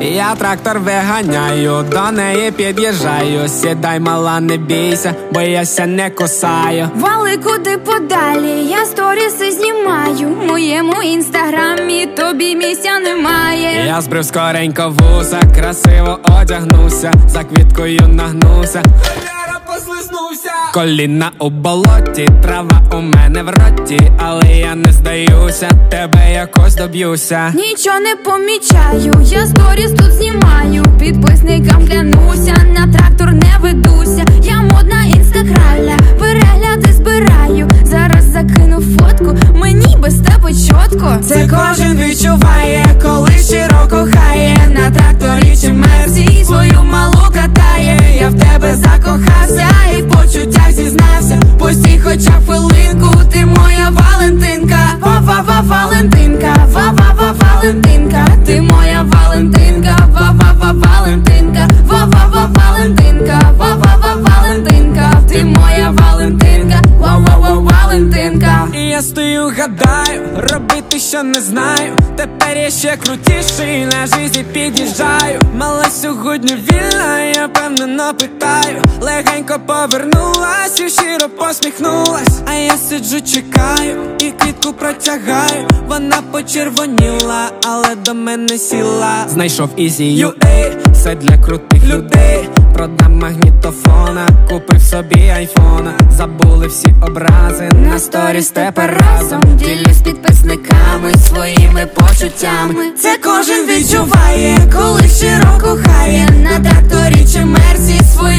Я трактор виганяю, до неї під'їжджаю. Сідай, мала, не бійся, бо я ся не кусаю. Вали куди подалі, я сторіси знімаю. В моєму інстаграмі тобі місця немає. Я збрив скоренько вуса, красиво одягнувся, за квіткою нагнувся, послизнувся. Коліна у болоті, трава у мене в роті, але я не здаюся, тебе якось доб'юся. Нічого не помічаю, я сторіс тут знімаю. Підписникам клянуся, на трактор не ведуся. Я модна інстаграмля, перегляди збираю. Зараз закину фотку, мені без тебе чітко. Це кожен відчуває, коли щиро кохає. На тракторі чи мерсі свою малу катає. Я в тебе закохався і в почуттях зізнався. Постій хоча хвилинку, ти моя Валентинка. Ва-ва-ва-Валентинка, ва-ва-ва-Валентинка. Ти моя Валентинка, ва-ва-ва-Валентинка. Ва-ва-ва-Валентинка, ва-ва-ва-Валентинка. Ти моя Валентинка, ва-ва-ва-Валентинка. І я стою, гадаю, робити що не знаю. Тепер я ще крутіший, на житті під'їжджаю. Мала сьогодні вільна, я впевнено питаю. Легенько повернулась і щиро посміхнулась. А я сиджу, чекаю і квітку протягаю. Вона почервоніла, але до мене сіла. Знайшов Easy.ua, все для крутих людей. Продам магнітофона, купив собі айфона. Забули всі образи, на сторіс тепер разом. Ділюсь з підписниками своїми почуттями. Це кожен відчуває, коли щиро кохає. На тракторі чи мерсі свої